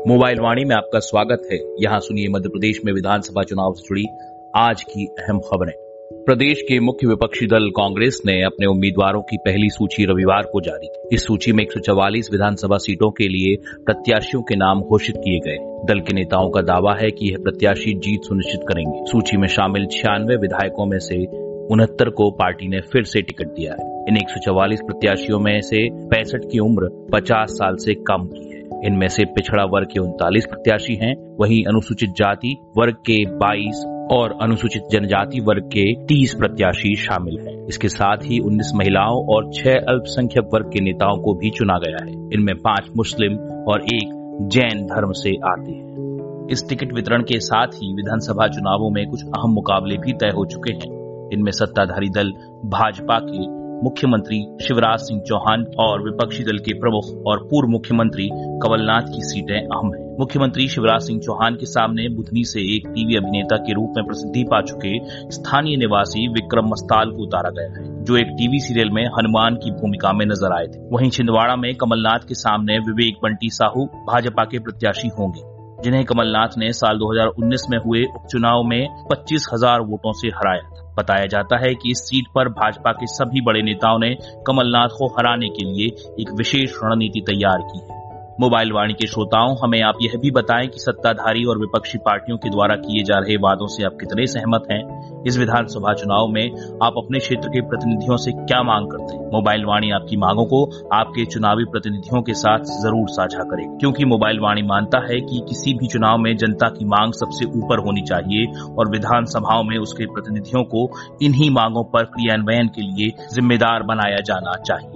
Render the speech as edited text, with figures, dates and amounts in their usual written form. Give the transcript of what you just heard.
Mobile वाणी में आपका स्वागत है। यहाँ सुनिए मध्य प्रदेश में विधानसभा चुनाव से जुड़ी आज की अहम खबरें। प्रदेश के मुख्य विपक्षी दल कांग्रेस ने अपने उम्मीदवारों की पहली सूची रविवार को जारी की। इस सूची में 144 विधानसभा सीटों के लिए प्रत्याशियों के नाम घोषित किए गए। दल के नेताओं का दावा है कि यह प्रत्याशी जीत सुनिश्चित करेंगे। सूची में शामिल 96 विधायकों में से 69 को पार्टी ने फिर से टिकट दिया है। इन 144 प्रत्याशियों में से 65 की उम्र 50 साल से कम की है। इनमें से पिछड़ा वर्ग के 39 प्रत्याशी हैं, वहीं अनुसूचित जाति वर्ग के 22 और अनुसूचित जनजाति वर्ग के 30 प्रत्याशी शामिल हैं। इसके साथ ही 19 महिलाओं और 6 अल्पसंख्यक वर्ग के नेताओं को भी चुना गया है। इनमें 5 मुस्लिम और 1 जैन धर्म से आते हैं। इस टिकट वितरण के साथ ही विधानसभा चुनावों में कुछ अहम मुकाबले भी तय हो चुके हैं। इनमें सत्ताधारी दल भाजपा के मुख्यमंत्री शिवराज सिंह चौहान और विपक्षी दल के प्रमुख और पूर्व मुख्यमंत्री कमलनाथ की सीटें अहम हैं। मुख्यमंत्री शिवराज सिंह चौहान के सामने बुधनी से एक टीवी अभिनेता के रूप में प्रसिद्धि पा चुके स्थानीय निवासी विक्रम मस्ताल को उतारा गया है, जो एक टीवी सीरियल में हनुमान की भूमिका में नजर आए थे। वहीं छिंदवाड़ा में कमलनाथ के सामने विवेक बंटी साहू भाजपा के प्रत्याशी होंगे, जिन्हें कमलनाथ ने साल 2019 में हुए उपचुनाव में 25,000 वोटों से हराया था। बताया जाता है कि इस सीट पर भाजपा के सभी बड़े नेताओं ने कमलनाथ को हराने के लिए एक विशेष रणनीति तैयार की है। मोबाइल वाणी के श्रोताओं, हमें आप यह भी बताएं कि सत्ताधारी और विपक्षी पार्टियों के द्वारा किए जा रहे वादों से आप कितने सहमत हैं। इस विधानसभा चुनाव में आप अपने क्षेत्र के प्रतिनिधियों से क्या मांग करते हैं। मोबाइल वाणी आपकी मांगों को आपके चुनावी प्रतिनिधियों के साथ जरूर साझा करें, क्योंकि मोबाइल वाणी मानता है कि किसी भी चुनाव में जनता की मांग सबसे ऊपर होनी चाहिए और विधानसभाओं में उसके प्रतिनिधियों को इन्हीं मांगों पर क्रियान्वयन के लिए जिम्मेदार बनाया जाना चाहिए।